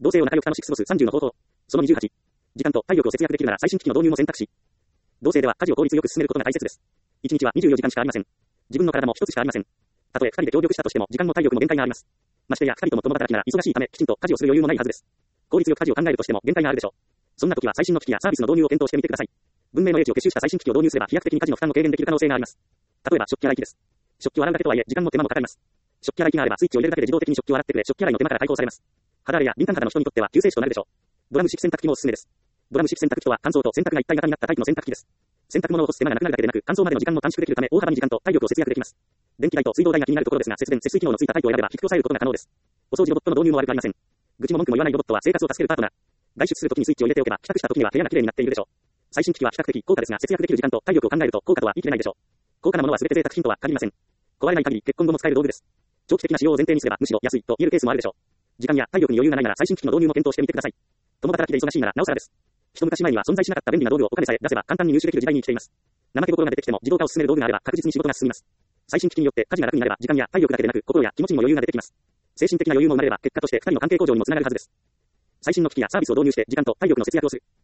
同性を仲良く楽しく過ごす30の方法。その28。時間と体力を節約できるなら最新機器の導入も選択肢。同性では家事を効率よく進めることが大切です。1日は24時間しかありません。自分の体も一つしかありません。たとえ2人で協力したとしても時間も体力も限界があります。ましてや2人とも共働きなら忙しいためきちんと家事をする余裕もないはずです。効率よく家事を考えるとしても限界があるでしょう。そんな時は最新の機器やサービスの導入を検討してみてください。文明の英知を結集した最新機器を導入すれば飛躍的に家事の負担を軽減できる可能性があります。例えば食器洗い機です。食器を洗うだけとはいえ時間も手間もかかります。食器洗い機があればスイッチを入れるだけで自動的に食器を洗ってくれ、食器洗いの手間から解放されます。肌荒れや敏感肌の人にとっては救世主となるでしょう。ドラム式洗濯機もおすすめです。ドラム式洗濯機とは乾燥と洗濯が一体型になったタイプの洗濯機です。洗濯物を干す手間がなくなるだけでなく乾燥までの時間も短縮できるため大幅に時間と体力を節約できます。電気代と水道代が気になるところですが節電節水機能のついたタイプを選べば低く抑えることが可能です。お掃除ロボットの導入も悪くありません。愚痴も文句も言わないロボットは生活を助けるパートナー。外出するときにスイッチを入れておけば帰宅したときには部屋が綺麗になっているでしょう。最新機器は比較的高価ですが節約できる時間と体力を考えると効果とは言い切れないでしょう。高価なものは全て贅沢品とは限りません。壊れない限り結婚後も使える道具です。長期的な使用を前提にすればむしろ安いと言えるケースもあるでしょう。時間や体力に余裕がないなら最新機器の導入も検討してみてください。共働きで忙しいならなおさらです。一昔前には存在しなかった便利な道具をお金さえ出せば簡単に入手できる時代に生きています。怠け心が出てきても自動化を進める道具があれば確実に仕事が進みます。最新機器によって家事が楽になれば時間や体力だけでなく心や気持ちにも余裕が出てきます。精神的な余裕も生まれれば結果として2人の関係向上にもつながるはずです。最新の機器やサービスを導入して時間と体力の節約をする。